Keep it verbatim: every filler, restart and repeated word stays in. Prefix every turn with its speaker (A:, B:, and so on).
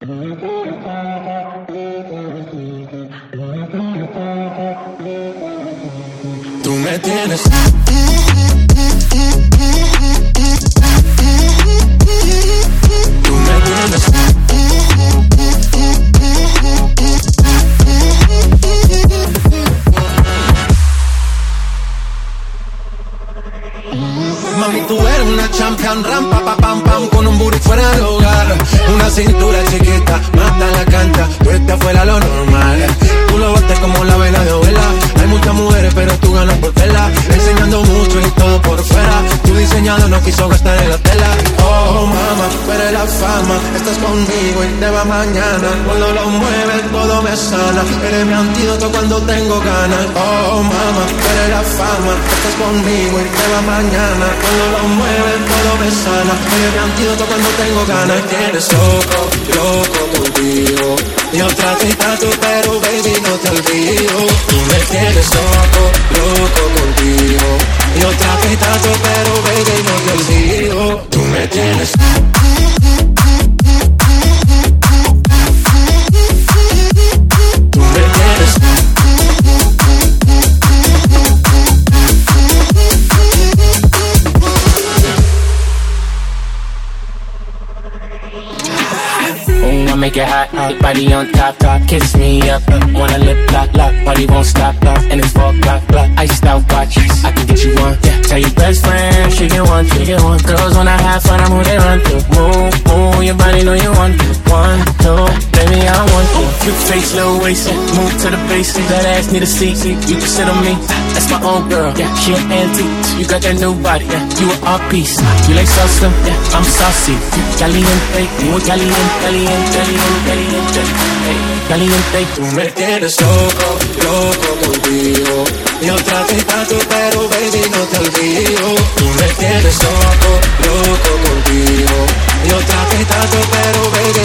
A: Tú me tienes. Tú me tienes. Mami, tú eres una champion, rampa, pa, pam, pam, con un booty fuera de hogar. Una cintura chiquita, mata la cancha, tú estás fuera lo normal. Tú lo bates como la vela de abuela. Hay muchas mujeres, pero tú ganas por tela. Enseñando mucho y todo por fuera. Tu diseñador no quiso gastar en la tela. Oh, mama, tú eres la fama. Estás conmigo y te va mañana. Cuando lo mueves, todo me sana. Eres mi antídoto cuando tengo ganas. Oh, mama, tú eres la fama. Estás conmigo y te va mañana. Cuando lo mueves, todo me sana. Eres mi antídoto cuando tengo ganas. Me tienes loco, loco contigo. Yo trato y trato, pero baby, no te olvido. Tú me tienes loco, loco contigo. Yo trato y trato, pero baby, no te olvido. Tú me tienes. Tú me tienes.
B: I make it hot, hot, body on top, top, kiss me up, wanna lip lock, lock, body won't stop, lock, and it's four o'clock, block, iced out watch, I can get you one, yeah. Tell your best friend, she get one, she get one. Girls when I have fun, I'm who they run to. Move, move, your body know you want to. One, two, baby I want to. Cute face, little waist, move to the base, that ass need a seat, you can sit on me. That's my own girl, yeah, she an antique. You got that new body, yeah, you an art piece. You like salsa, yeah, I'm saucy. Caliente, muy caliente, caliente, caliente, caliente, caliente.
A: Tú me tienes loco, loco contigo. Yo trato y trato, pero baby no te olvido. Tú me tienes loco, loco contigo. Yo trato y trato, pero baby